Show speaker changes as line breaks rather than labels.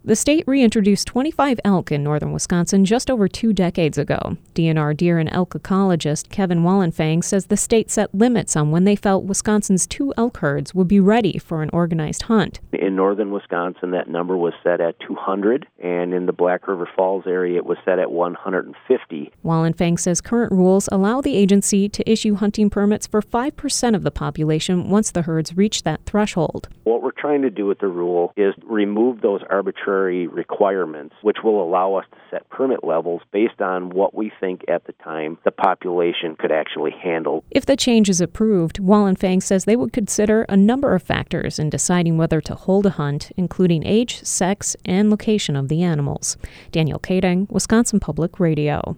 The state reintroduced 25 elk in northern Wisconsin just over 2 decades ago. DNR deer and elk ecologist Kevin Wallenfang says the state set limits on when they felt Wisconsin's 2 elk herds would be ready for an organized hunt.
In northern Wisconsin, that number was set at 200, and in the Black River Falls area, it was set at 150.
Wallenfang says current rules allow the agency to issue hunting permits for 5% of the population once the herds reach that threshold.
What we're trying to do with the rule is remove those arbitrary requirements, which will allow us to set permit levels based on what we think at the time the population could actually handle.
If the change is approved, Wallenfang says they would consider a number of factors in deciding whether to hold a hunt, including age, sex, and location of the animals. Danielle Kading, Wisconsin Public Radio.